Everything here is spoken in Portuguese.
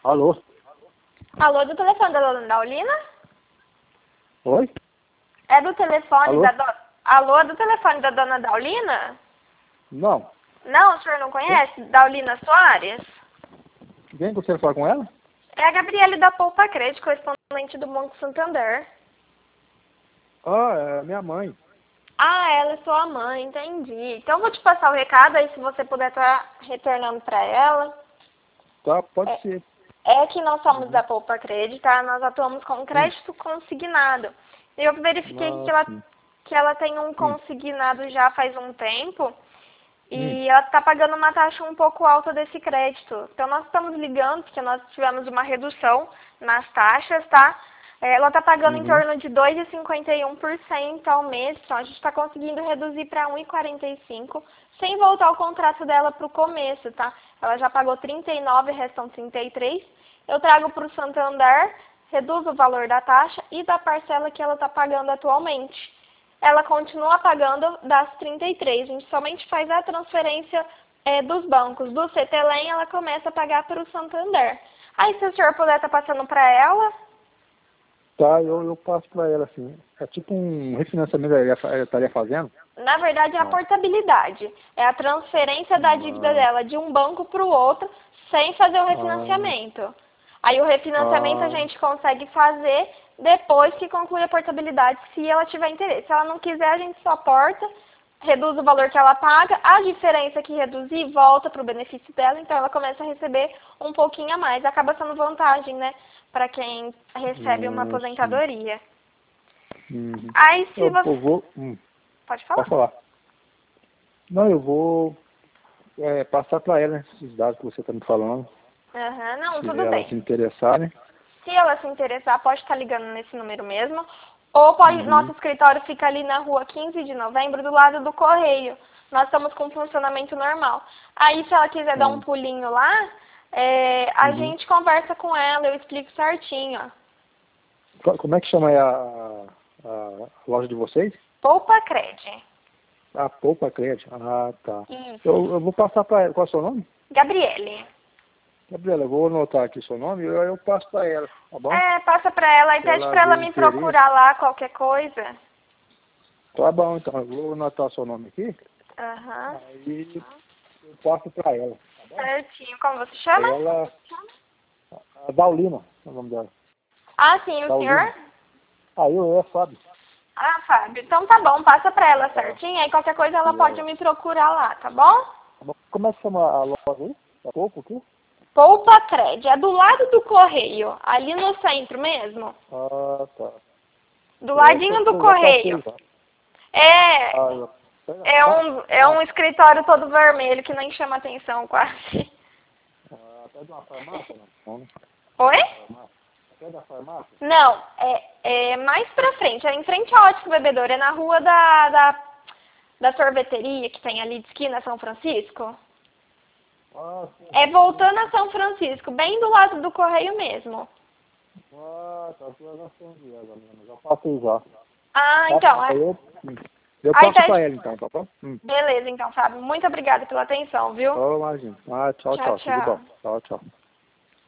Alô? Alô, do telefone da dona Daulina? Oi? É do telefone Alô? da dona... Alô, é do telefone da dona Daulina? Não. Não, o senhor não conhece? Daulina Soares? Quem gostaria de falar com ela? É a Gabriele da Poupa Crédito, correspondente do Banco Santander. Ah, é minha mãe. Ah, ela é sua mãe, entendi. Então eu vou te passar o recado aí, se você puder estar retornando para ela. Tá, pode É, ser. é que nós somos Uhum. da Poupa Crédito, tá? Nós atuamos com crédito consignado. Eu verifiquei Ah, sim. que ela tem um Hum. consignado já faz um tempo. Hum. E ela está pagando uma taxa um pouco alta desse crédito. Então, nós estamos ligando, porque nós tivemos uma redução nas taxas, tá? Ela está pagando em Uhum. torno de 2,51% ao mês. Então, a gente está conseguindo reduzir para 1,45%, sem voltar o contrato dela para o começo, tá? Ela já pagou 39, restam 33. Eu trago para o Santander, reduzo o valor da taxa e da parcela que ela está pagando atualmente. Ela continua pagando das 33. A gente somente faz a transferência dos bancos. Do CTLEM, ela começa a pagar para o Santander. Aí, se o senhor puder estar passando para ela... Tá, eu passo pra ela, assim. É tipo um refinanciamento que ela estaria fazendo? Na verdade, é a Não. portabilidade. É a transferência da dívida Ah, dela de um banco para o outro, sem fazer o ah, refinanciamento. Aí, o refinanciamento a ah, gente consegue fazer depois que conclui a portabilidade, se ela tiver interesse. Se ela não quiser, a gente só porta, reduz o valor que ela paga, a diferença que reduzir volta para o benefício dela, então ela começa a receber um pouquinho a mais. Acaba sendo vantagem, né, para quem recebe uma sim. aposentadoria. Uhum. Aí, se Eu você... vou... Pode Pode falar. falar. Não, eu vou passar pra ela, né, esses dados que você tá me falando. Aham, não, Se tudo ela bem. se interessar, né? Se ela se interessar, pode estar ligando nesse número mesmo. Ou pode, nosso Uhum. escritório fica ali na rua 15 de novembro, do lado do correio. Nós estamos com funcionamento normal. Aí, se ela quiser dar um Ah, pulinho lá, a uhum. gente conversa com ela, eu explico certinho. Ó. Como é que chama aí a loja de vocês? Poupa Cred. A Poupa Crédito. Ah, tá. Isso. Eu vou passar para ela. Qual é o seu nome? Gabriele. Gabriela, eu vou anotar aqui o seu nome e eu passo para ela, tá bom? Passa pra ela e Se pede ela pra ela ver me interesse. procurar lá, qualquer coisa. Tá bom, então. Eu vou anotar o seu nome aqui. Aham. Aí eu passo para ela, tá bom? Certinho. Como você Aí chama? ela... A Daulina, é o nome dela. Ah, sim, o Daulina. senhor? Aí eu Fábio. Ah, Fábio, então tá bom, passa pra ela Tá. certinho, aí qualquer coisa ela E pode ela. me procurar lá, tá bom? Tá bom. Como é que chama a loja aí? A Poupa aqui? Poupa Cred, é do lado do correio, ali no centro mesmo, Ah, tá. do ladinho do Eu já correio. passei já. É, Ah, eu... é um escritório todo vermelho que nem chama atenção quase. Até de uma farmácia, não? Não, né? Oi? Farmácia. Até da farmácia? Não, é mais pra frente, é em frente à Ótica Bebedouro, é na rua da sorveteria que tem ali de esquina São Francisco. Ah, sim. É voltando a São Francisco, bem do lado do correio mesmo. Ah, tá. Eu já sei onde é, Gabriela. Já passei já. Ah, Tá? então, Eu aí passo tá. pra ela então, tá bom? Beleza, então, Fábio. Muito obrigada pela atenção, viu? Então, imagina. Ah, tchau, Tchau, tchau. Tudo tchau. bom. Tchau, tchau.